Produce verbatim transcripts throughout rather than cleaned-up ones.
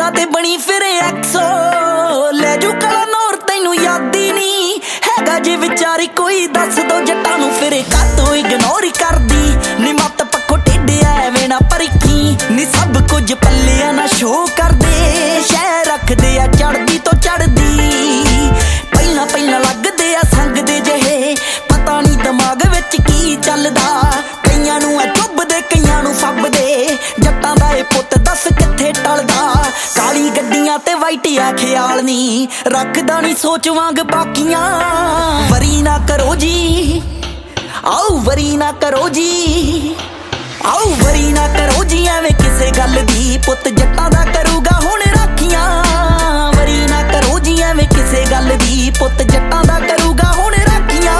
ਫੋਨਾਂ ਤੇ ਬਣੀ ਫਿਰੇ ਐਕਸੋ ਲੈ ਜੂ ਕਲਾ ਨੌਰ ਤੈਨੂੰ ਯਾਦ ਹੀ ਨਹੀਂ ਹੈਗਾ ਜੇ ਵਿਚਾਰੀ ਕੋਈ ਦੱਸ ਦੋ ਜੱਟਾਂ ਨੂੰ ਫਿਰੇ ਕਾਤੋਂ ਇਗਨੋਰ ਕਰਦੀ ਨੀ ਮੱਤ ਪੱਖੋਂ ਟੇਢਿਆ ਐਵੇਂ ਨਾ ਪਰਖੀ ਨੀ ਸਭ ਕੁਝ ਪੱਲਿਆਂ ਨਾ ਸ਼ੋ ਕਰਦੇ ਸ਼ਹਿ ਰੱਖਦੇ ਆ ਚੜਦੀ ਤੋਂ ਚੜਦੀ ਪਹਿਲਾਂ ਪਹਿਲਾਂ ਲੱਗਦੇ ਆ ਸੰਗ ਦੇ ਜਿਹੇ ਪਤਾ ਨਹੀਂ ਦਿਮਾਗ ਵਿੱਚ ਕੀ ਚੱਲਦਾ ਕਈਆਂ ਨੂੰ ਆ ਚੁੱਭਦੇ ਕਈਆਂ ਨੂੰ ਫੱਬਦੇ ਜੱਟਾਂ ਦਾ ਇਹ ਪੁੱਤ ਦੱਸ ਕਿੱਥੇ ਟਲਦਾ ਕਾਲੀ ਗੱਡੀਆਂ ਤੇ ਵਾਈਟਿਆ ਖਿਆਲ ਨਹੀਂ ਰੱਖਦਾ ਨਹੀਂ ਸੋਚ ਵਾਂਗ ਬਾਕੀਆਂ ਵਰੀ ਨਾ ਕਰੋ ਜੀ ਆਓ ਵਰੀ ਨਾ ਕਰੋ ਜੀ ਆਓ ਵਰੀ ਨਾ ਕਰੋ ਜੀ ਐਵੇਂ ਕਿਸੇ ਗੱਲ ਦੀ ਪੁੱਤ ਜੱਟਾਂ ਦਾ ਕਰੂਗਾ ਹੁਣ ਰਾਖੀਆਂ ਵਰੀ ਨਾ ਕਰੋ ਜੀ ਐਵੇਂ ਕਿਸੇ ਗੱਲ ਦੀ ਪੁੱਤ ਜੱਟਾਂ ਦਾ ਕਰੂਗਾ ਹੁਣ ਰਾਖੀਆਂ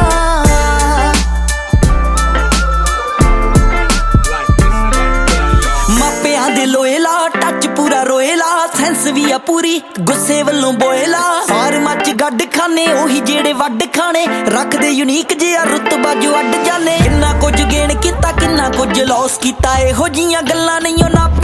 ਮਾਪਿਆਂ ਦੇ ਲੋਏਲਾ ਟੱਚ ਪੂਰਾ ਰੋਏਲਾ ਸੈਂਸ ਵੀ ਆ ਪੂਰੀ ਗੁੱਸੇ ਵੱਲੋਂ ਬੋਏਲਾ ਫਾਰਮਾਂ ਚ ਗੱਡ ਖਾਨੇ ਉਹੀ ਜਿਹੜੇ ਵੱਡ ਖਾਣੇ ਰੱਖਦੇ ਯੂਨੀਕ ਜਿਹਾ ਰੁਤਬਾ ਜੋ ਅੱਡ ਜਾਣੇ ਕਿੰਨਾ ਕੁਝ ਗੇਨ ਕੀਤਾ ਕਿੰਨਾ ਕੁਝ ਲੌਸ ਕੀਤਾ ਇਹੋ ਜੀਆਂ ਗੱਲਾਂ ਨਹੀਂ ਉਹ ਨਾ